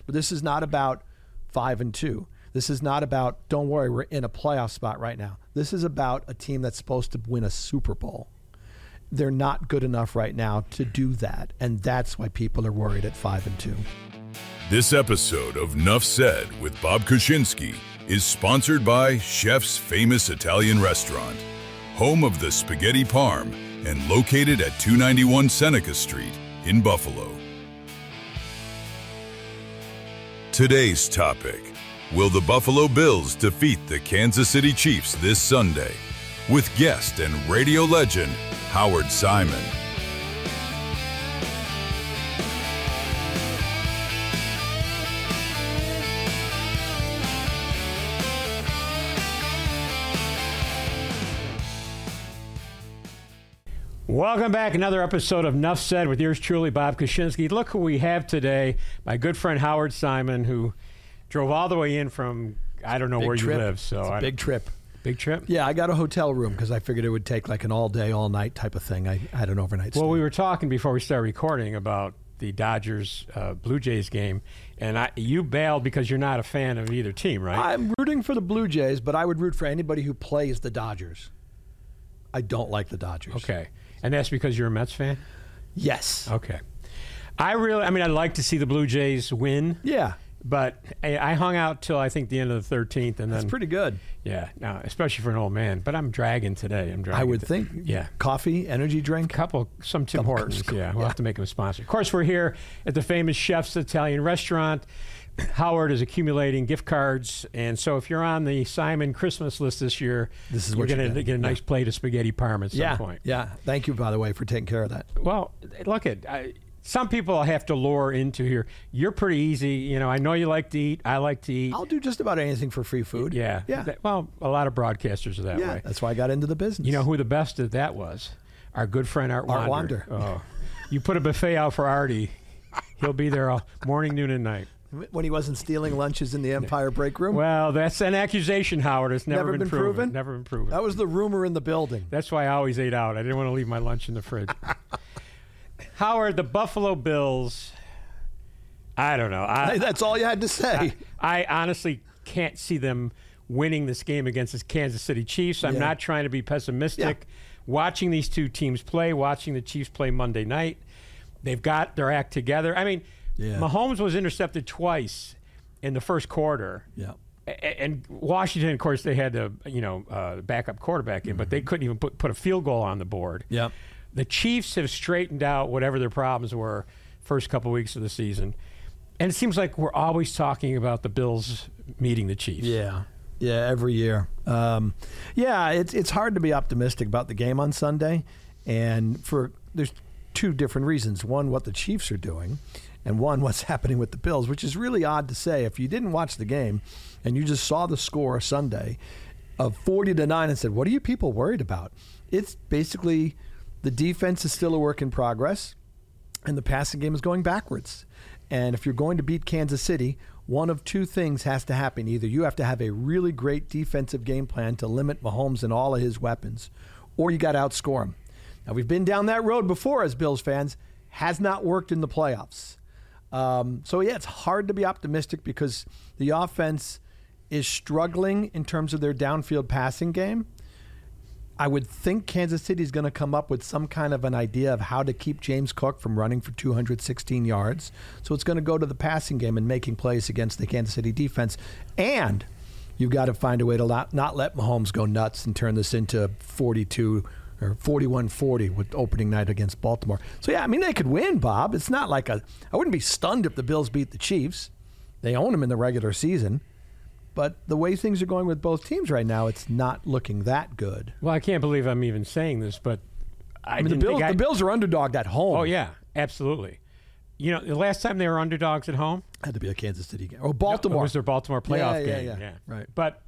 But this is not about 5-2. This is not about, don't worry, we're in a playoff spot right now. This is about a team that's supposed to win a Super Bowl. They're not good enough right now to do that, and that's why people are worried at 5-2. This episode of Nuff Said with Bob Kuczynski is sponsored by Chef's Famous Italian Restaurant, home of the Spaghetti Parm, and located at 291 Seneca Street in Buffalo. Today's topic: will the Buffalo Bills defeat the Kansas City Chiefs this Sunday? With guest and radio legend Howard Simon. Welcome back. Another episode of Nuff Said with yours truly, Bob Kuczynski. Look who we have today. My good friend Howard Simon, who drove all the way in from, I don't know Big where trip. you live. So It's a big trip. Big trip? Yeah, I got a hotel room because I figured it would take like an all day, all night type of thing. I had an overnight stay. Well, we were talking before we started recording about the Dodgers Blue Jays game, and you bailed because you're not a fan of either team, right? I'm rooting for the Blue Jays, but I would root for anybody who plays the Dodgers. I don't like the Dodgers. Okay. And that's because you're a Mets fan? Yes. Okay. I'd like to see the Blue Jays win. Yeah. But I hung out till I think the end of the 13th, and That's then pretty good. Yeah, no, especially for an old man. But I'm dragging today. I would think. Yeah. Coffee, energy drink. Some Tim Hortons. Yeah, we'll have to make him a sponsor. Of course, we're here at the famous Chef's Italian Restaurant. Howard is accumulating gift cards, and so if you're on the Simon Christmas list this year, this is you're going to get a nice plate of spaghetti parm at some point. Yeah. Thank you, by the way, for taking care of that. Well, look some people have to lure into here. You're pretty easy. You know, I know you like to eat. I like to eat. I'll do just about anything for free food. Yeah. Well, a lot of broadcasters are that way. That's why I got into the business. You know who the best at that was? Our good friend Art Wander. Oh, you put a buffet out for Artie, he'll be there all morning, noon, and night. When he wasn't stealing lunches in the Empire break room? Well, that's an accusation, Howard. It's never been proven. Never been proven. That was the rumor in the building. That's why I always ate out. I didn't want to leave my lunch in the fridge. Howard, the Buffalo Bills, I don't know. That's all you had to say. I honestly can't see them winning this game against the Kansas City Chiefs. I'm not trying to be pessimistic. Yeah. Watching these two teams play, watching the Chiefs play Monday night, they've got their act together. I mean, Mahomes was intercepted twice in the first quarter. Yeah. And Washington, of course, they had the backup quarterback in, but they couldn't even put a field goal on the board. Yeah. The Chiefs have straightened out whatever their problems were first couple weeks of the season. And it seems like we're always talking about the Bills meeting the Chiefs. Yeah, every year. It's hard to be optimistic about the game on Sunday. And there's two different reasons. One, what the Chiefs are doing, and one, what's happening with the Bills, which is really odd to say. If you didn't watch the game and you just saw the score Sunday of 40-9 and said, what are you people worried about? It's basically the defense is still a work in progress, and the passing game is going backwards. And if you're going to beat Kansas City, one of two things has to happen. Either you have to have a really great defensive game plan to limit Mahomes and all of his weapons, or you got to outscore him. Now, we've been down that road before as Bills fans. Has not worked in the playoffs. It's hard to be optimistic because the offense is struggling in terms of their downfield passing game. I would think Kansas City is going to come up with some kind of an idea of how to keep James Cook from running for 216 yards. So it's going to go to the passing game and making plays against the Kansas City defense. And you've got to find a way to not let Mahomes go nuts and turn this into 42 or 41-40 with opening night against Baltimore. So, they could win, Bob. It's not like I wouldn't be stunned if the Bills beat the Chiefs. They own them in the regular season. But the way things are going with both teams right now, it's not looking that good. Well, I can't believe I'm even saying this, but the Bills are underdogged at home. Oh, yeah, absolutely. You know, the last time they were underdogs at home? Had to be a Kansas City game. Or Baltimore. It was their Baltimore playoff game. Yeah, right. But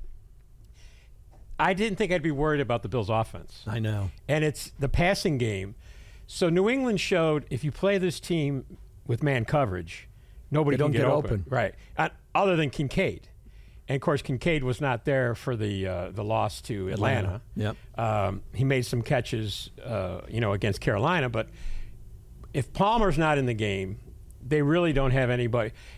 I didn't think I'd be worried about the Bills' offense. I know. And it's the passing game. So New England showed if you play this team with man coverage, nobody can get open. Right. Other than Kincaid. And, of course, Kincaid was not there for the loss to Atlanta. Yep. He made some catches, against Carolina. But if Palmer's not in the game, they really don't have anybody.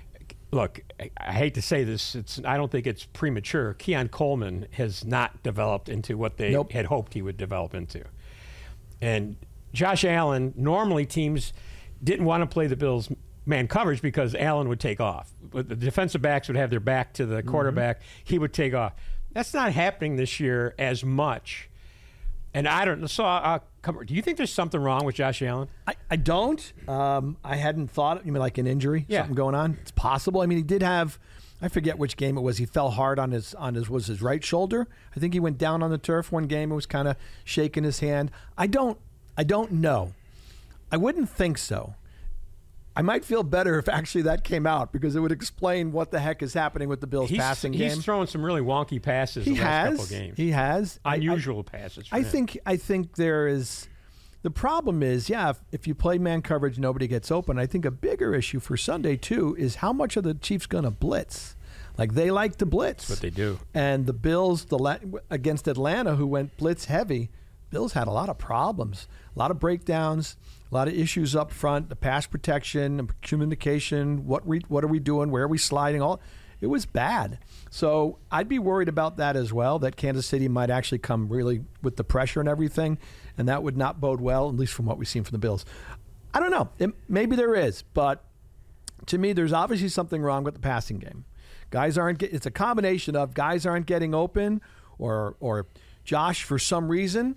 look, I hate to say this, I don't think it's premature. Keon Coleman has not developed into what they had hoped he would develop into. And Josh Allen, normally teams didn't want to play the Bills man coverage because Allen would take off. The defensive backs would have their back to the quarterback. He would take off. That's not happening this year as much. And I don't know. So, do you think there's something wrong with Josh Allen? I don't. I hadn't thought. You mean like an injury? Yeah. Something going on? It's possible. I mean, he did have. I forget which game it was. He fell hard on his right shoulder. I think he went down on the turf one game and was kind of shaking his hand. I don't know. I wouldn't think so. I might feel better if actually that came out because it would explain what the heck is happening with the Bills passing game. He's throwing some really wonky passes the last couple of games. He has. Unusual passes for I him. think there is – the problem is, if you play man coverage, nobody gets open. I think a bigger issue for Sunday, too, is how much are the Chiefs going to blitz? Like, they like to blitz. That's what they do. And the Bills, against Atlanta, who went blitz heavy, Bills had a lot of problems, a lot of breakdowns, a lot of issues up front, the pass protection, communication, what are we doing, where are we sliding, it was bad. So I'd be worried about that as well, that Kansas City might actually come really with the pressure and everything, and that would not bode well, at least from what we've seen from the Bills. I don't know. Maybe there is, but to me, there's obviously something wrong with the passing game. It's a combination of guys aren't getting open, or Josh, for some reason,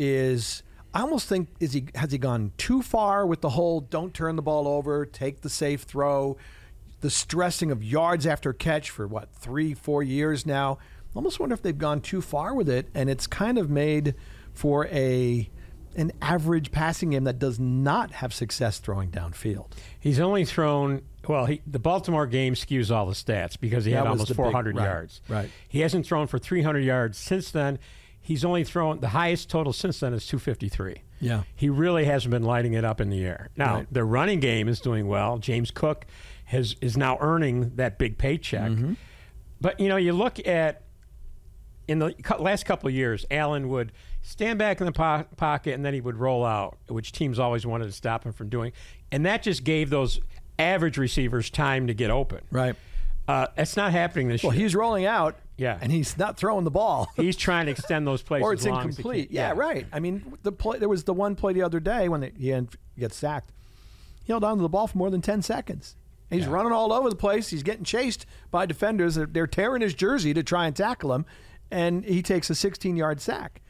I almost think has he gone too far with the whole don't turn the ball over, take the safe throw, the stressing of yards after catch for 3-4 years now. I almost wonder if they've gone too far with it, and it's kind of made for an average passing game that does not have success throwing downfield. He's only thrown the Baltimore game skews all the stats because he had almost 400 yards. Right. He hasn't thrown for 300 yards since then. He's only thrown, the highest total since then is 253. Yeah. He really hasn't been lighting it up in the air. Now, the running game is doing well. James Cook is now earning that big paycheck. Mm-hmm. But, you look at, in the last couple of years, Allen would stand back in the pocket and then he would roll out, which teams always wanted to stop him from doing. And that just gave those average receivers time to get open. Right. It's not happening this year. Well, he's rolling out. Yeah. And he's not throwing the ball. He's trying to extend those plays or as it's long incomplete. as he can. Yeah, right. I mean, there was the one play the other day when he gets sacked. He held on to the ball for more than 10 seconds. He's running all over the place. He's getting chased by defenders. They're tearing his jersey to try and tackle him, and he takes a 16-yard sack.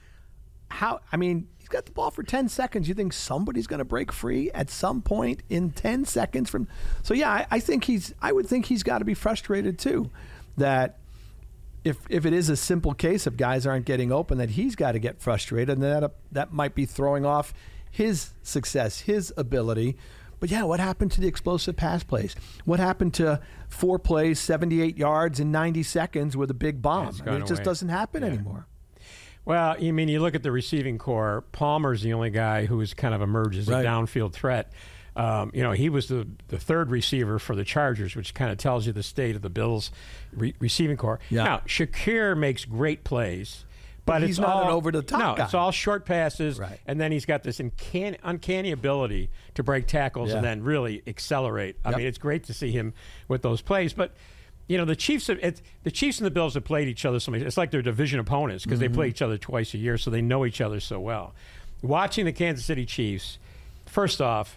He's got the ball for 10 seconds. You think somebody's going to break free at some point in 10 seconds from? So yeah, I would think he's got to be frustrated too, that if it is a simple case of guys aren't getting open, that he's got to get frustrated, and that might be throwing off his success, his ability. But yeah, what happened to the explosive pass plays? What happened to 4 plays, 78 yards in 90 seconds with a big bomb? It just doesn't happen anymore. Well, you look at the receiving core. Palmer's the only guy who has kind of emerged as a downfield threat. He was the third receiver for the Chargers, which kind of tells you the state of the Bills' receiving core. Yeah. Now, Shakir makes great plays, but he's not an over-the-top guy. It's all short passes, right. And then he's got this uncanny ability to break tackles and then really accelerate. I mean, it's great to see him with those plays, but the Chiefs and the Bills have played each other so much. It's like they're division opponents because they play each other twice a year, so they know each other so well. Watching the Kansas City Chiefs, first off,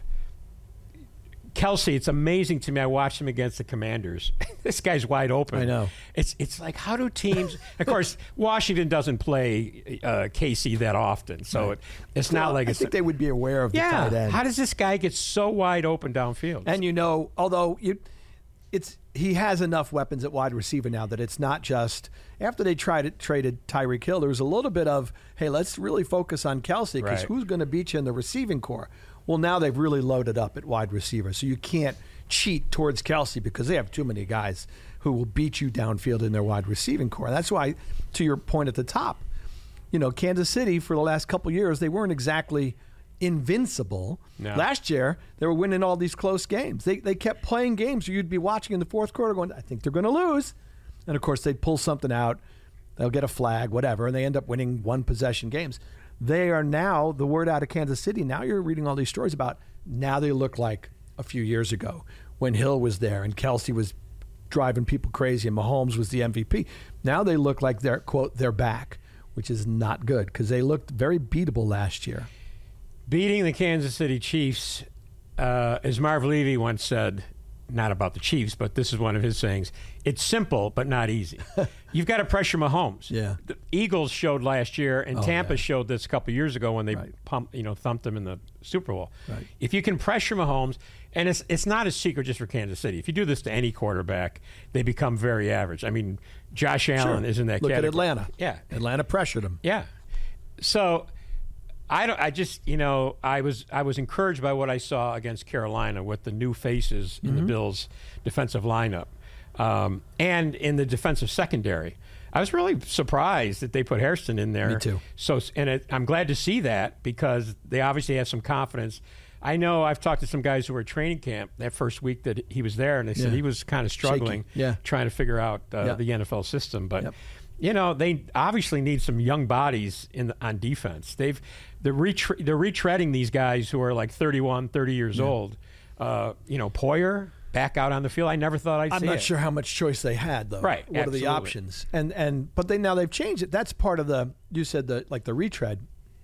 Kelsey, it's amazing to me. I watched him against the Commanders. This guy's wide open. I know. It's like, how do teams? Of course, Washington doesn't play KC that often, so it's not like I think they would be aware of the tight end. How does this guy get so wide open downfield? And although he has enough weapons at wide receiver now that it's not just after they traded Tyreek Hill. There was a little bit of, hey, let's really focus on Kelsey because who's going to beat you in the receiving core? Well, now they've really loaded up at wide receiver, so you can't cheat towards Kelsey because they have too many guys who will beat you downfield in their wide receiving core. And that's why, to your point at the top, Kansas City for the last couple of years, they weren't exactly invincible. No. Last year, they were winning all these close games. They kept playing games where you'd be watching in the fourth quarter going, I think they're going to lose. And, of course, they'd pull something out. They'll get a flag, whatever, and they end up winning one-possession games. They are now, the word out of Kansas City, now you're reading all these stories about now they look like a few years ago when Hill was there and Kelsey was driving people crazy, and Mahomes was the MVP. Now they look like they're, quote, they're back, which is not good because they looked very beatable last year. Beating the Kansas City Chiefs, as Marv Levy once said, not about the Chiefs, but this is one of his sayings, it's simple but not easy. You've got to pressure Mahomes. Yeah. The Eagles showed last year, and Tampa showed this a couple of years ago when they thumped them in the Super Bowl. Right. If you can pressure Mahomes, and it's not a secret just for Kansas City. If you do this to any quarterback, they become very average. I mean, Josh Allen is in that category. Look at Atlanta. Yeah. Atlanta pressured them. Yeah. So I was encouraged by what I saw against Carolina with the new faces in the Bills' defensive lineup and in the defensive secondary. I was really surprised that they put Hairston in there. Me too. So, I'm glad to see that because they obviously have some confidence. I know I've talked to some guys who were at training camp that first week that he was there, and they said he was kind of struggling, trying to figure out the NFL system. But they obviously need some young bodies on defense. They're retreading these guys who are like 31, 30 years old. Poyer back out on the field. I never thought I'd see it. I'm not sure how much choice they had, though. Right. What are the options? But now they've changed it. That's part of the retread.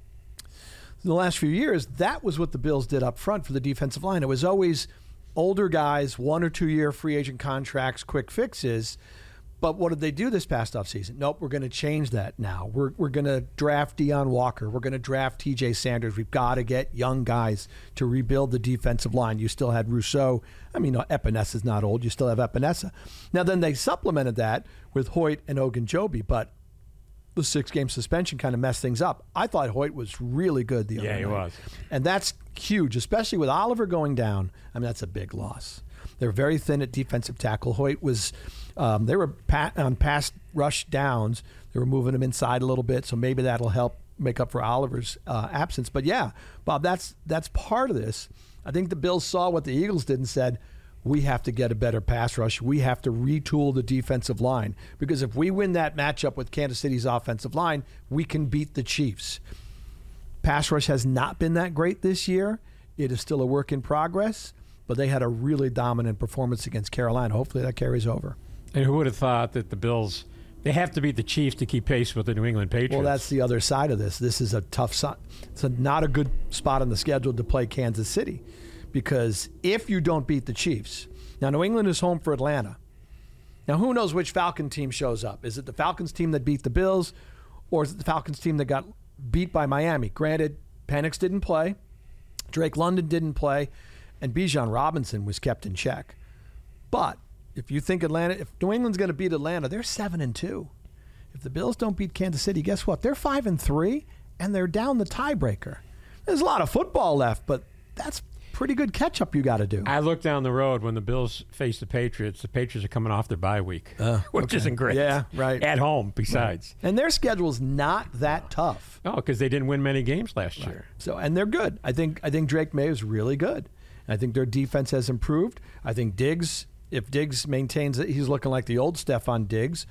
In the last few years, that was what the Bills did up front for the defensive line. It was always older guys, 1 or 2 year free agent contracts, quick fixes. But what did they do this past offseason? Nope, we're going to change that now. We're going to draft Deion Walker. We're going to draft TJ Sanders. We've got to get young guys to rebuild the defensive line. You still had Rousseau. I mean, Epenesa's not old. You still have Epinesa. Now, then they supplemented that with Hoyt and Ogunjobi, but the 6-game suspension kind of messed things up. I thought Hoyt was really good the other night. Yeah, he was. And that's huge, especially with Oliver going down. I mean, that's a big loss. They're very thin at defensive tackle. Hoyt was, they were on pass rush downs. They were moving him inside a little bit, so maybe that'll help make up for Oliver's absence. But yeah, Bob, that's part of this. I think the Bills saw what the Eagles did and said, we have to get a better pass rush. We have to retool the defensive line. Because if we win that matchup with Kansas City's offensive line, we can beat the Chiefs. Pass rush has not been that great this year. It is still a work in progress, but they had a really dominant performance against Carolina. Hopefully that carries over. And who would have thought that the Bills, they have to beat the Chiefs to keep pace with the New England Patriots? Well, that's the other side of this. This is a tough side. It's not a good spot on the schedule to play Kansas City. Because if you don't beat the Chiefs, now New England is home for Atlanta. Now who knows which Falcon team shows up? Is it the Falcons team that beat the Bills, or is it the Falcons team that got beat by Miami? Granted, Penix didn't play, Drake London didn't play, and Bijan Robinson was kept in check. But if you think if New England's going to beat Atlanta, they're 7-2. If the Bills don't beat Kansas City, guess what? They're 5-3, and they're down the tiebreaker. There's a lot of football left, but that's pretty good catch-up you got to do. I look down the road when the Bills face the Patriots. The Patriots are coming off their bye week, which isn't great. Yeah, right. At home, besides. Right. And their schedule's not that tough. No, because they didn't win many games last year. So, and they're good. I think Drake May is really good. I think their defense has improved. I think Diggs, if Diggs maintains it, he's looking like the old Stephon Diggs.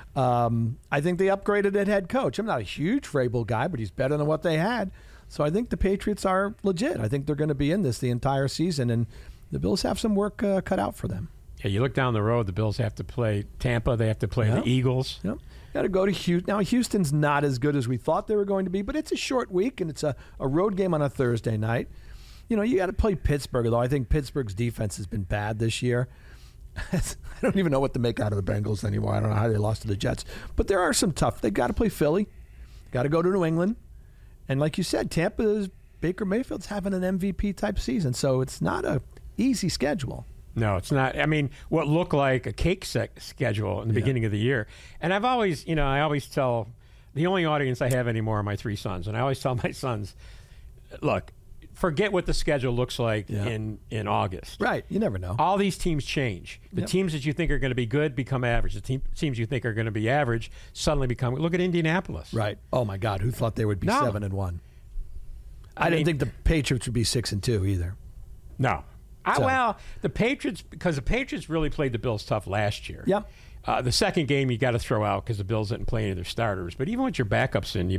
I think they upgraded at head coach. I'm not a huge Vrabel guy, but he's better than what they had. So I think the Patriots are legit. I think they're going to be in this the entire season, and the Bills have some work cut out for them. Yeah, you look down the road, the Bills have to play Tampa. They have to play the Eagles. Yep. Got to go to Houston. Now, Houston's not as good as we thought they were going to be, but it's a short week, and it's a road game on a Thursday night. You know, you got to play Pittsburgh, though. I think Pittsburgh's defense has been bad this year. I don't even know what to make out of the Bengals anymore. I don't know how they lost to the Jets. But there are some tough. They've got to play Philly. Got to go to New England. And like you said, Baker Mayfield's having an MVP-type season, so it's not a easy schedule. No, it's not. I mean, what looked like a cake schedule in the beginning of the year. And I always tell, the only audience I have anymore are my 3 sons. And I always tell my sons, look, forget what the schedule looks like in August. Right. You never know. All these teams change. The teams that you think are going to be good become average. The teams you think are going to be average suddenly become. Look at Indianapolis. Right. Oh, my God. Who thought they would be 7-1? I didn't think the Patriots would be 6-2 either. No. Well, the Patriots, because the Patriots really played the Bills tough last year. Yep. The second game you got to throw out because the Bills didn't play any of their starters. But even with your backups in,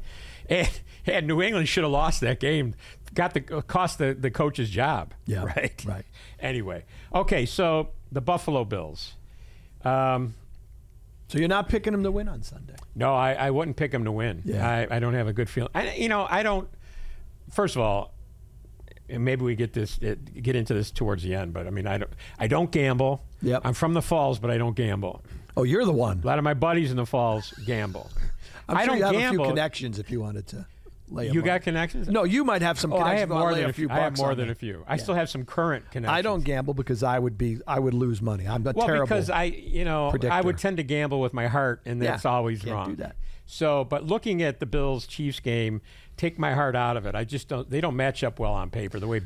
and New England should have lost that game. Cost the coach's job. Yeah. Right. Right. Anyway, okay. So the Buffalo Bills. So you're not picking them to win on Sunday? No, I wouldn't pick them to win. Yeah. I don't have a good feeling. I don't. First of all, and maybe we get into this towards the end, but I mean, I don't gamble. Yep. I'm from the Falls, but I don't gamble. Oh, you're the one. A lot of my buddies in the Falls gamble. I'm I sure don't you have gamble. a few connections if you wanted to lay. You got connections? No, you might have some Oh, connections. I have but I'll more lay than a few I have bucks more on than you. a few. I still have some current connections. I don't gamble because I would lose money. I'm a terrible. Because I predictor. would tend to gamble with my heart, and that's always can't wrong. do that. So, but looking at the Bills-Chiefs game, take my heart out of it. I just don't. They don't match up well on paper. The way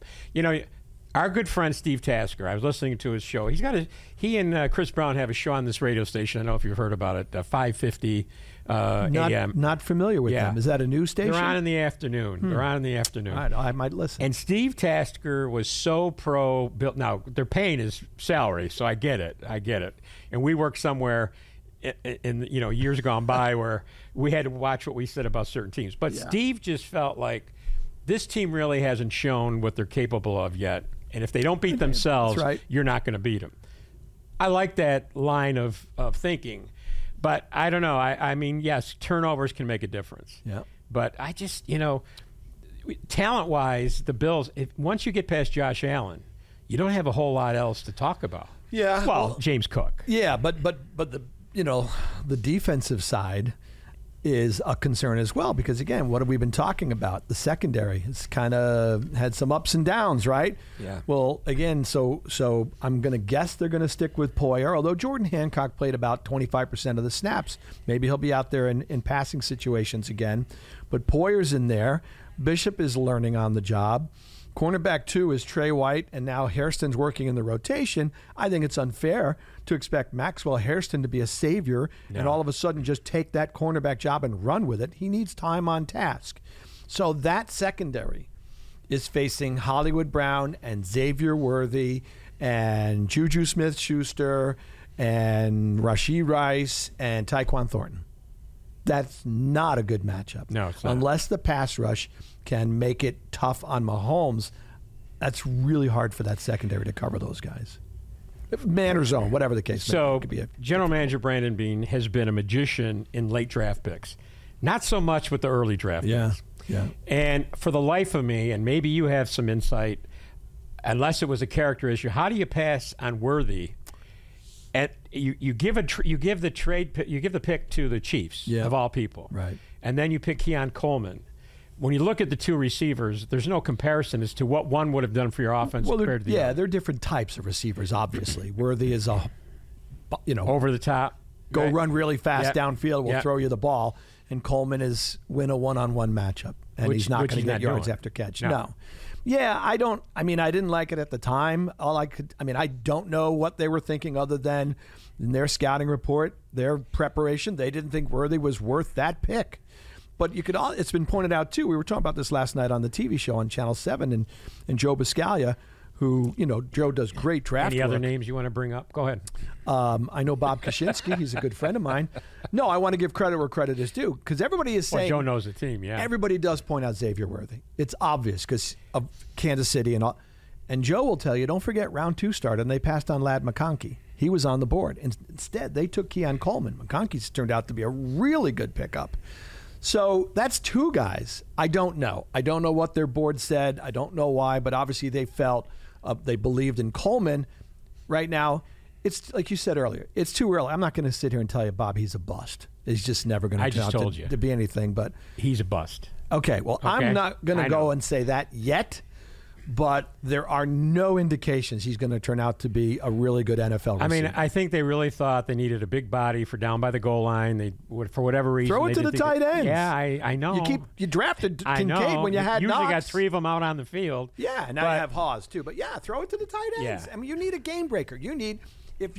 our good friend Steve Tasker. I was listening to his show. He and Chris Brown have a show on this radio station. I don't know if you've heard about it. 550 a.m. Not familiar with them. Is that a news station? They're on in the afternoon. They're on in the afternoon. All right, I might listen. And Steve Tasker was so pro Bill. Now they're paying his salary, so I get it. And we work somewhere in years gone by where we had to watch what we said about certain teams. But Steve just felt like this team really hasn't shown what they're capable of yet. And if they don't beat themselves, you're not going to beat them. I like that line of thinking. But I don't know. I mean, yes, turnovers can make a difference. Yeah. But I just, talent-wise, the Bills, once you get past Josh Allen, you don't have a whole lot else to talk about. Yeah. Well, James Cook. Yeah, but the defensive side is a concern as well because, again, what have we been talking about? The secondary has kind of had some ups and downs, right? Yeah. Well, again, so I'm going to guess they're going to stick with Poyer, although Jordan Hancock played about 25% of the snaps. Maybe he'll be out there in passing situations again. But Poyer's in there. Bishop is learning on the job. Cornerback 2 is Trey White, and now Hairston's working in the rotation. I think it's unfair to expect Maxwell Hairston to be a savior and all of a sudden just take that cornerback job and run with it. He needs time on task. So that secondary is facing Hollywood Brown and Xavier Worthy and Juju Smith-Schuster and Rashee Rice and Tyquan Thornton. That's not a good matchup. No, it's not. Unless the pass rush can make it tough on Mahomes, that's really hard for that secondary to cover those guys. Man or zone, whatever the case. So, it could be General Manager Brandon Beane has been a magician in late draft picks. Not so much with the early draft picks. Yeah. And for the life of me, and maybe you have some insight, unless it was a character issue, how do you pass on Worthy? And you give the pick to the Chiefs of all people, right? And then you pick Keon Coleman. When you look at the two receivers, there's no comparison as to what one would have done for your offense compared to the other. They're different types of receivers. Obviously, Worthy is over the top, run really fast downfield. We'll throw you the ball, and Coleman is win a one-on-one matchup, and he's not going to get yards after catch. No. Yeah, I didn't like it at the time. I don't know what they were thinking other than in their scouting report, their preparation. They didn't think Worthy was worth that pick. But it's been pointed out, too. We were talking about this last night on the TV show on Channel 7, and Joe Biscaglia, who, Joe does great draft work. Any other names you want to bring up? Go ahead. I know Bob Kaczynski. He's a good friend of mine. No, I want to give credit where credit is due because everybody is saying. Joe knows the team, yeah. Everybody does point out Xavier Worthy. It's obvious because of Kansas City and all. And Joe will tell you, don't forget round 2 started and they passed on Ladd McConkey. He was on the board. Instead, they took Keon Coleman. McConkey's turned out to be a really good pickup. So that's 2 guys. I don't know. I don't know what their board said. I don't know why, but obviously they felt they believed in Coleman. Right now, it's like you said earlier, it's too early. I'm not going to sit here and tell you, Bob, he's a bust. He's just never going to turn out to be anything. But he's a bust. Okay, well, I'm not going to go and say that yet. But there are no indications he's going to turn out to be a really good NFL receiver. I mean, I think they really thought they needed a big body for down by the goal line. They would, for whatever reason, throw it to the tight ends. Yeah, I know. You drafted Kincaid when you had usually Knox. got 3 of them out on the field. Yeah, and now you have Hawes too. But yeah, throw it to the tight ends. Yeah. I mean, you need a game breaker. If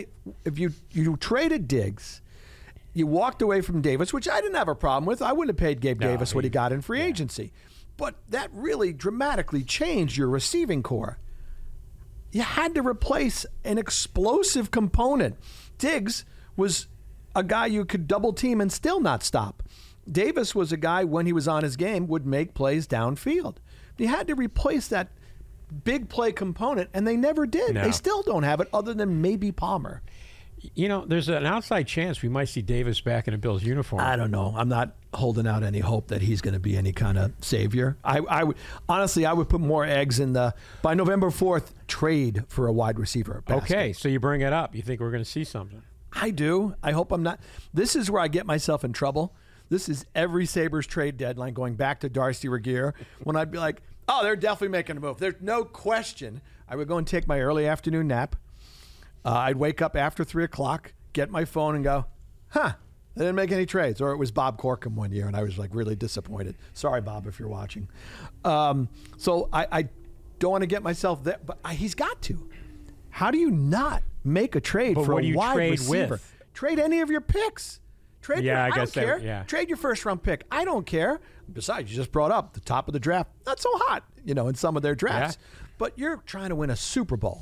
you traded Diggs, you walked away from Davis, which I didn't have a problem with. I wouldn't have paid Gabe Davis what he got in free agency. But that really dramatically changed your receiving core. You had to replace an explosive component. Diggs was a guy you could double team and still not stop. Davis was a guy, when he was on his game, would make plays downfield. You had to replace that big play component, and they never did. No. They still don't have it other than maybe Palmer. There's an outside chance we might see Davis back in a Bills uniform. I don't know. I'm not holding out any hope that he's going to be any kind of savior. I would honestly, I would put more eggs in by November 4th, trade for a wide receiver basket. Okay, so you bring it up. You think we're going to see something? I do. I hope I'm not. This is where I get myself in trouble. This is every Sabres trade deadline going back to Darcy Regier when I'd be like, oh, they're definitely making a move. There's no question. I would go and take my early afternoon nap. I'd wake up after 3 o'clock, get my phone and go, they didn't make any trades. Or it was Bob Corkum one year, and I was like really disappointed. Sorry, Bob, if you're watching. So I don't want to get myself there, but he's got to. How do you not make a trade for a wide receiver? With? Trade any of your picks. Trade I don't care. Yeah. Trade your first-round pick. I don't care. Besides, you just brought up the top of the draft. Not so hot, in some of their drafts. Yeah. But you're trying to win a Super Bowl.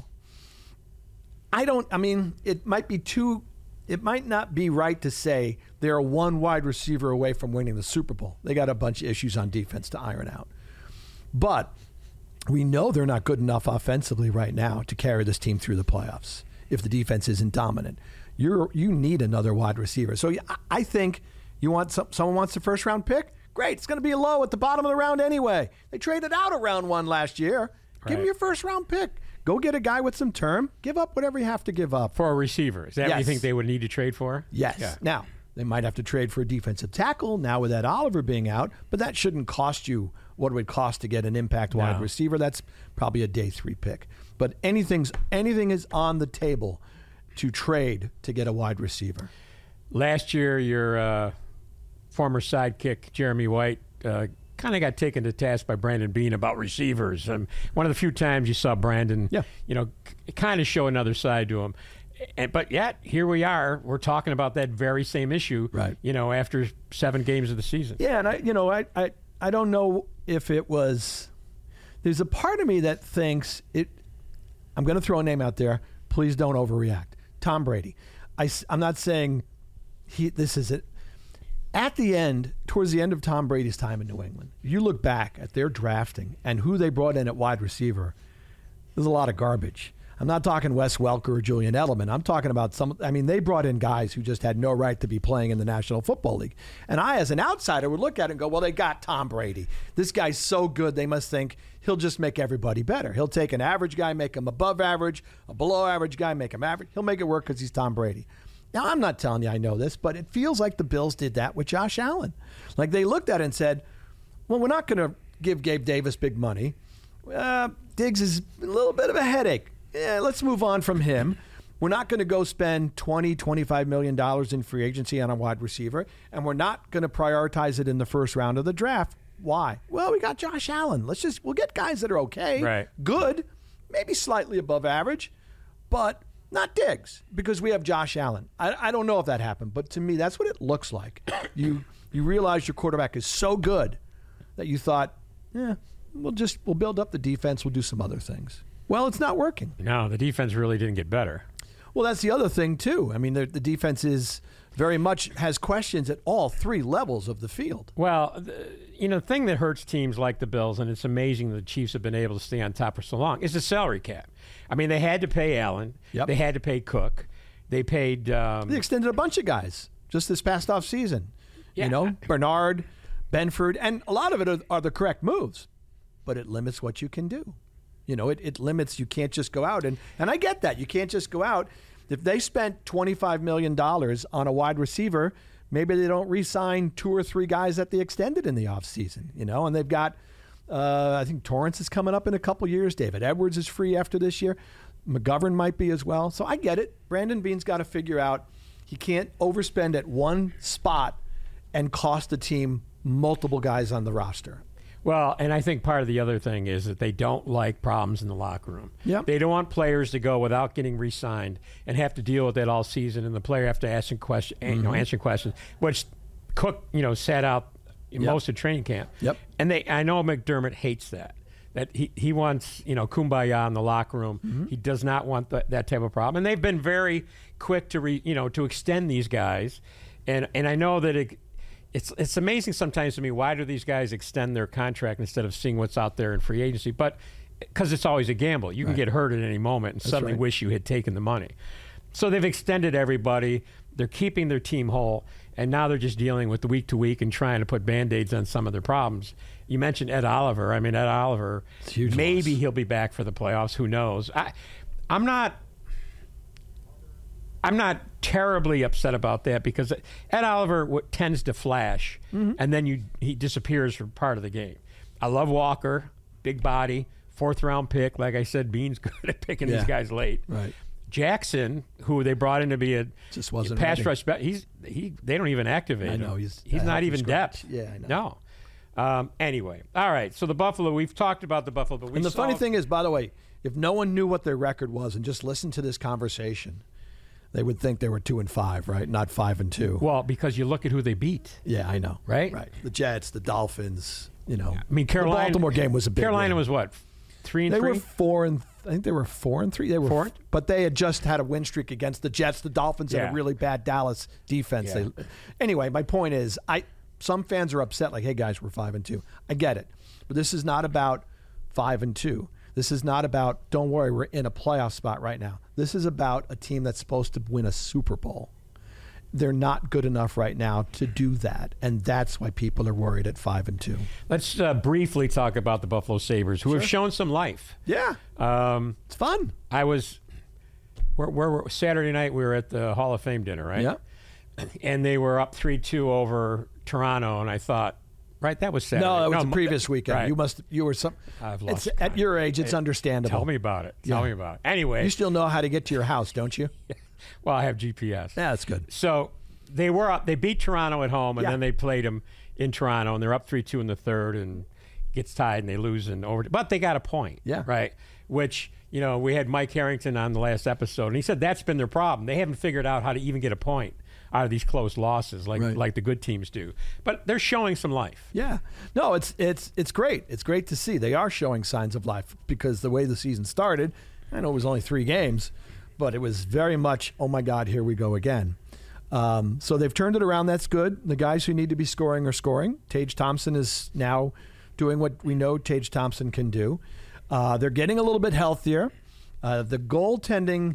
It might not be right to say they're one wide receiver away from winning the Super Bowl. They got a bunch of issues on defense to iron out. But we know they're not good enough offensively right now to carry this team through the playoffs if the defense isn't dominant. You need another wide receiver. So I think you want someone wants the first round pick? Great. It's going to be low at the bottom of the round anyway. They traded out of round 1 last year. Right. Give them your first round pick. Go get a guy with some term. Give up whatever you have to give up. For a receiver. Is that what you think they would need to trade for? Yes. Yeah. Now, they might have to trade for a defensive tackle now with Ed Oliver being out, but that shouldn't cost you what it would cost to get an impact wide receiver. That's probably a day 3 pick. But anything is on the table to trade to get a wide receiver. Last year, your former sidekick, Jeremy White, kind of got taken to task by Brandon Beane about receivers. One of the few times you saw Brandon, kind of show another side to him. But yet, here we are. We're talking about that very same issue, right? After 7 games of the season. Yeah, and I don't know if it was. There's a part of me that thinks it. I'm going to throw a name out there. Please don't overreact. Tom Brady. I'm not saying this is it. At the end, towards the end of Tom Brady's time in New England, you look back at their drafting and who they brought in at wide receiver, there's a lot of garbage. I'm not talking Wes Welker or Julian Edelman. I'm talking about they brought in guys who just had no right to be playing in the National Football League. And I, as an outsider, would look at it and go, well, they got Tom Brady. This guy's so good, they must think he'll just make everybody better. He'll take an average guy, make him above average, a below average guy, make him average. He'll make it work because he's Tom Brady. Now, I'm not telling you I know this, but it feels like the Bills did that with Josh Allen. Like they looked at it and said, well, we're not going to give Gabe Davis big money. Diggs is a little bit of a headache. Yeah, let's move on from him. We're not going to go spend $25 million in free agency on a wide receiver, and we're not going to prioritize it in the first round of the draft. Why? Well, we got Josh Allen. We'll get guys that are okay, right, good, maybe slightly above average, but not Diggs, because we have Josh Allen. I don't know if that happened, but to me, that's what it looks like. You realize your quarterback is so good that you thought, we'll build up the defense, we'll do some other things. Well, it's not working. No, the defense really didn't get better. Well, that's the other thing, too. I mean, the defense very much has questions at all 3 levels of the field. Well, the thing that hurts teams like the Bills, and it's amazing the Chiefs have been able to stay on top for so long, is the salary cap. I mean, they had to pay Allen. Yep. They had to pay Cook. They paid... they extended a bunch of guys just this past offseason. Yeah. Bernard, Benford, and a lot of it are the correct moves, but it limits what you can do. It limits. You can't just go out. And I get that. You can't just go out. If they spent $25 million on a wide receiver, maybe they don't re-sign 2 or 3 guys that they extended in the offseason, and they've got, I think Torrance is coming up in a couple years. David Edwards is free after this year. McGovern might be as well. So I get it. Brandon Beane's got to figure out he can't overspend at one spot and cost the team multiple guys on the roster. Well, and I think part of the other thing is that they don't like problems in the locker room. Yep. They don't want players to go without getting re-signed and have to deal with that all season, and the player have to ask answer questions, which Cook, sat out most of training camp. Yep. And I know McDermott hates that. That he wants, kumbaya in the locker room. Mm-hmm. He does not want that type of problem. And they've been very quick to extend these guys. And I know that it's amazing sometimes to me, why do these guys extend their contract instead of seeing what's out there in free agency? But because it's always a gamble. You can get hurt at any moment and suddenly wish you had taken the money. So they've extended everybody. They're keeping their team whole, and now they're just dealing with the week to week and trying to put Band-Aids on some of their problems. You mentioned Ed Oliver. I mean, Ed Oliver, maybe he'll be back for the playoffs. Who knows? I'm not terribly upset about that because Ed Oliver tends to flash, and then he disappears for part of the game. I love Walker, big body, 4th-round pick. Like I said, Bean's good at picking these guys late. Right. Jackson, who they brought in to be a just wasn't pass ready. rush, they don't even activate him. I know he's not even depth. Yeah, I know. No. Anyway, all right. So the Buffalo, we've talked about the Buffalo, but And the funny thing is, by the way, if no one knew what their record was and just listened to this conversation, they would think they were 2-5, right? Not 5-2. Well, because you look at who they beat. Yeah, I know. Right? Right. The Jets, the Dolphins. You know. I mean, Carolina. The Baltimore game was a big. Carolina win. was what? 3-3. They were 4 I think they were 4-3. They were 4? but they had just had a win streak against the Jets, the Dolphins, and a really bad Dallas defense. Yeah. Anyway, my point is, some fans are upset, like, "Hey guys, we're 5-2." I get it, but this is not about 5-2. This is not about, don't worry, we're in a playoff spot right now. This is about a team that's supposed to win a Super Bowl. They're not good enough right now to do that, and that's why people are worried at 5-2. Let's briefly talk about the Buffalo Sabres, who have shown some life. Yeah, it's fun. I was Saturday night. We were at the Hall of Fame dinner, right? Yeah, and they were up 3-2 over Toronto, and I thought, right, that was Saturday. No, that was the previous weekend. Right. You were some. I've lost at your age, it's understandable. Tell me about it. Tell me about it. Anyway, you still know how to get to your house, don't you? Well, I have GPS. Yeah, that's good. So they were up. They beat Toronto at home, and then they played them in Toronto, and they're up 3-2 in the third, and gets tied, and they lose in over. But they got a point. Yeah. Right. Which, we had Mike Harrington on the last episode, and he said that's been their problem. They haven't figured out how to even get a point out of these close losses like the good teams do. But they're showing some life. Yeah. No, it's great. It's great to see. They are showing signs of life because the way the season started, I know it was only 3 games, but it was very much, oh my God, here we go again. So they've turned it around. That's good. The guys who need to be scoring are scoring. Tage Thompson is now doing what we know Tage Thompson can do. They're getting a little bit healthier. The goaltending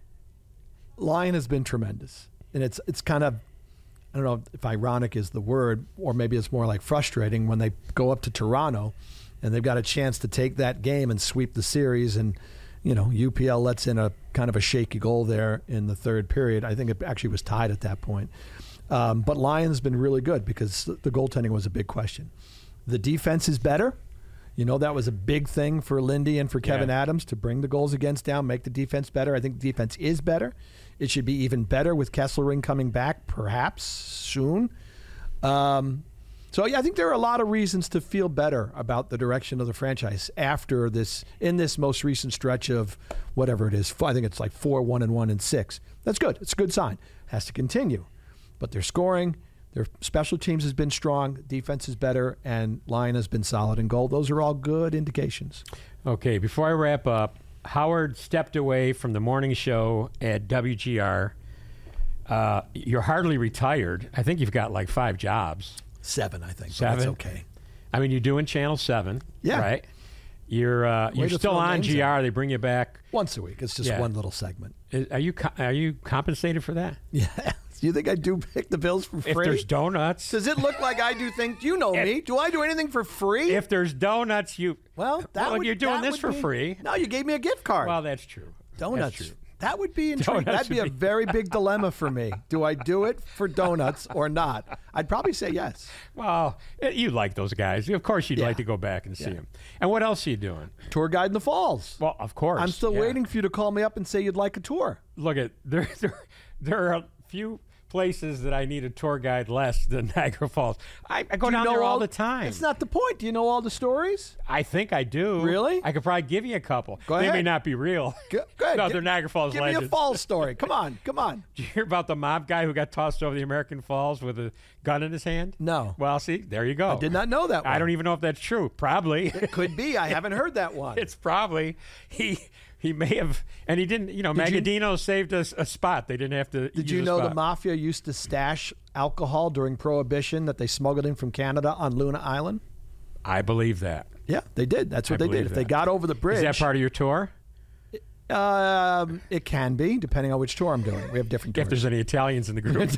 line has been tremendous. And it's kind of, I don't know if ironic is the word, or maybe it's more like frustrating when they go up to Toronto and they've got a chance to take that game and sweep the series, and UPL lets in a kind of a shaky goal there in the third period. I think it actually was tied at that point. But Lyon's been really good because the goaltending was a big question. The defense is better. That was a big thing for Lindy and for Kevin Adams to bring the goals against down, make the defense better. I think the defense is better. It should be even better with Kesselring coming back perhaps soon. So I think there are a lot of reasons to feel better about the direction of the franchise after this, in this most recent stretch of whatever it is. I think it's like 4-1-1 and 6. That's good. It's a good sign. It has to continue. But they're scoring. Their special teams has been strong. Defense is better. And line has been solid in goal. Those are all good indications. Okay, before I wrap up, Howard stepped away from the morning show at WGR. You're hardly retired. I think you've got like 5 jobs. 7, I think. 7? That's okay. I mean, you're doing Channel 7, right? You're still on GR. They bring you back once a week. It's just one little segment. Are you compensated for that? Yeah. Do you think I do pick the bills for free? If there's donuts. Does it look like I do things? You know me. Do I do anything for free? If there's donuts, you're doing this for free. No, you gave me a gift card. Well, that's true. Donuts. That's true. That would be intriguing. That'd be a very big dilemma for me. Do I do it for donuts or not? I'd probably say yes. Well, you like those guys. Of course you'd like to go back and see them. And what else are you doing? Tour guide in the Falls. Well, of course. I'm still waiting for you to call me up and say you'd like a tour. Look, there are a few places that I need a tour guide less than Niagara Falls. I go down there all the time. It's not the point. Do you know all the stories? I think I do. Really? I could probably give you a couple. Go ahead. They may not be real. Good. No, they're Niagara Falls legends. Give me a Falls story. Come on. Did you hear about the mob guy who got tossed over the American Falls with a gun in his hand? No. Well, see, there you go. I did not know that one. I don't even know if that's true. Probably. It could be. I haven't heard that one. It's probably. He may have, and he didn't, Magadino saved us a spot. They didn't have to Did you know the mafia used to stash alcohol during Prohibition that they smuggled in from Canada on Luna Island? I believe that. Yeah, they did. That's what they did. If they got over the bridge. Is that part of your tour? It can be, depending on which tour I'm doing. We have different tours. If there's any Italians in the group.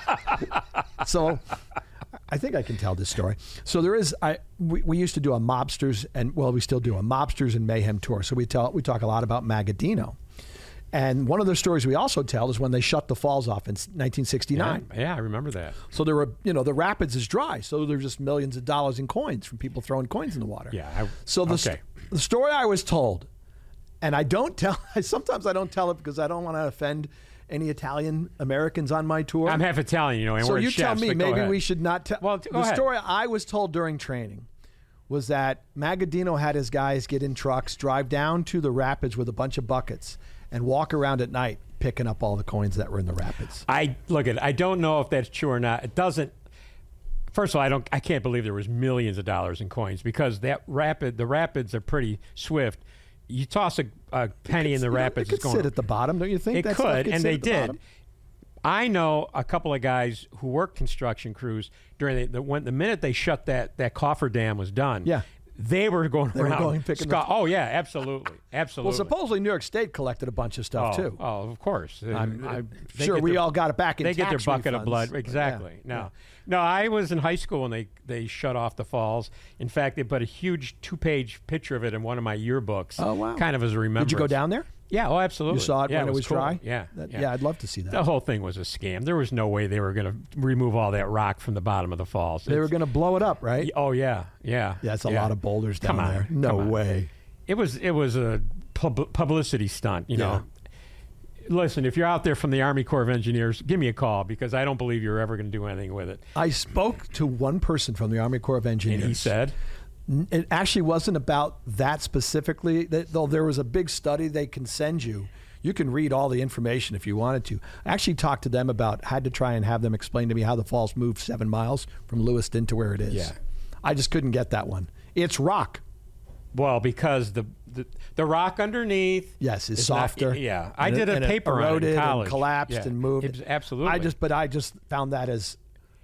So I think I can tell this story. So there is, we used to do a Mobsters, and well, we still do a Mobsters and Mayhem tour. So we talk a lot about Magadino. And one of the stories we also tell is when they shut the falls off in 1969. Yeah, I remember that. So there were, the rapids is dry. So there's just millions of dollars in coins from people throwing coins in the water. Yeah. The story I was told, and sometimes I don't tell it because I don't want to offend any Italian Americans on my tour. I'm half Italian, and so we're you chefs, tell me, maybe ahead. we should not tell. Well, the story I was told during training was that Magadino had his guys get in trucks, drive down to the rapids with a bunch of buckets, and walk around at night picking up all the coins that were in the rapids. I don't know if that's true or not. It doesn't. First of all, I can't believe there was millions of dollars in coins because the rapids are pretty swift. You toss a penny in the rapids, it could sit at the bottom, don't you think? It could, and they did. I know a couple of guys who worked construction crews during the minute they shut that cofferdam was done. Yeah. They were going around. Oh, yeah, absolutely. Well, supposedly New York State collected a bunch of stuff, too. Oh, of course. I'm sure we all got it back in tax refunds. They get their bucket of blood. Exactly. Yeah. No, I was in high school when they shut off the falls. In fact, they put a huge 2-page picture of it in one of my yearbooks. Oh, wow. Kind of as a remembrance. Did you go down there? Yeah, absolutely. You saw it when it was cool. dry? Yeah. Yeah, I'd love to see that. The whole thing was a scam. There was no way they were going to remove all that rock from the bottom of the falls. They were going to blow it up, right? Oh, yeah. Yeah, it's a lot of boulders down there. No way. It was a publicity stunt, you know. Listen, if you're out there from the Army Corps of Engineers, give me a call because I don't believe you're ever going to do anything with it. I spoke to one person from the Army Corps of Engineers. And he said? It actually wasn't about that specifically, though there was a big study they can send you. You can read all the information if you wanted to. I actually talked to them had to try and have them explain to me how the falls moved 7 miles from Lewiston to where it is. Yeah. I just couldn't get that one. It's rock. Well, because the rock underneath is softer. I did a paper on it in college. And collapsed and moved. Absolutely. I just found that as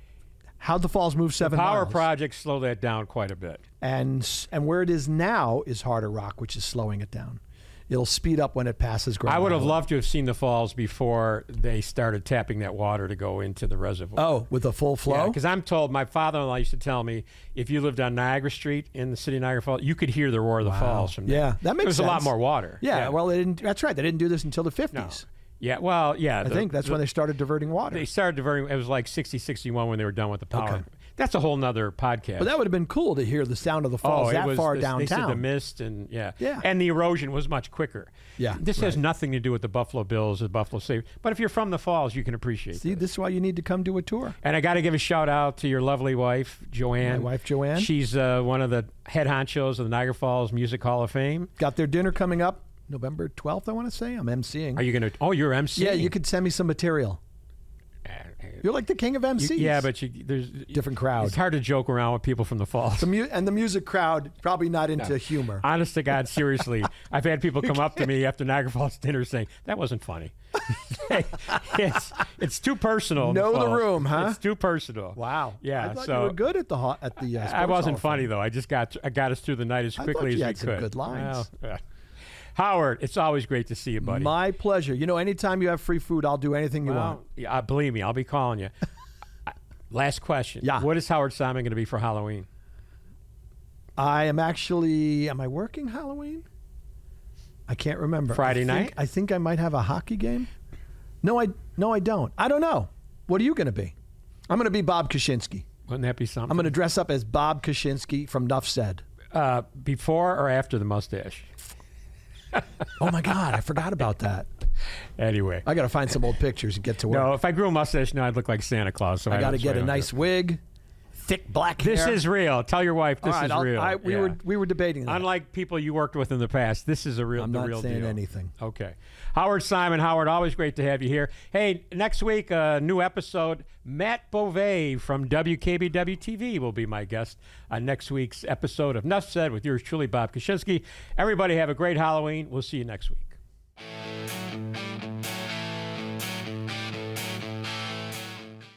how the falls move 7 miles. Power projects slow that down quite a bit. And where it is now is harder rock, which is slowing it down. It'll speed up when it passes ground. I would have loved to have seen the falls before they started tapping that water to go into the reservoir. Oh, with a full flow? Yeah, because I'm told, my father-in-law used to tell me, if you lived on Niagara Street in the city of Niagara Falls, you could hear the roar of the falls from there. Yeah, that makes sense. There's a lot more water. Yeah, well, that's right. They didn't do this until the 50s. No. Yeah, well, yeah. I think that's when they started diverting water. They started diverting. It was like 60, 61 when they were done with the power. Okay. That's a whole nother podcast. But that would have been cool to hear the sound of the falls far downtown. They said the mist and Yeah. And the erosion was much quicker. Yeah. This has nothing to do with the Buffalo Bills or the Buffalo Sabres. But if you're from the falls, you can appreciate it. See, this is why you need to come do a tour. And I got to give a shout out to your lovely wife, Joanne. My wife, Joanne. She's one of the head honchos of the Niagara Falls Music Hall of Fame. Got their dinner coming up November 12th, I want to say. I'm emceeing. Are you going to? Oh, you're emceeing? Yeah, you could send me some material. You're like the king of MCs. Yeah, but there's different crowd. It's hard to joke around with people from the falls. And the music crowd probably not into humor. Honest to God, seriously, I've had people come up to me after Niagara Falls dinner saying that wasn't funny. it's too personal. Know the room, huh? It's too personal. Wow. Yeah. I thought so you were good at the I wasn't funny though. I just got us through the night as quickly as we had could. Some good lines. Well, Howard, it's always great to see you, buddy. My pleasure. Anytime you have free food, I'll do anything you want. Yeah, believe me, I'll be calling you. Last question. Yeah. What is Howard Simon going to be for Halloween? Am I working Halloween? I can't remember. Friday night? I think I might have a hockey game. No, I don't. I don't know. What are you going to be? I'm going to be Bob Kaczynski. Wouldn't that be something? I'm going to dress up as Bob Kaczynski from Nuff Said. Before or after the mustache? Oh my God, I forgot about that. Anyway, I got to find some old pictures and get to work. No, if I grew a mustache now, I'd look like Santa Claus. So I got to get a nice wig, thick black hair. This is real. Tell your wife this is real. We were debating that. Unlike people you worked with in the past, this is I'm not real saying deal. anything. Okay. Howard Simon. Howard, always great to have you here. Hey, next week, a new episode. Matt Beauvais from WKBW-TV will be my guest on next week's episode of Nuff Said with yours truly, Bob Kaczynski. Everybody have a great Halloween. We'll see you next week.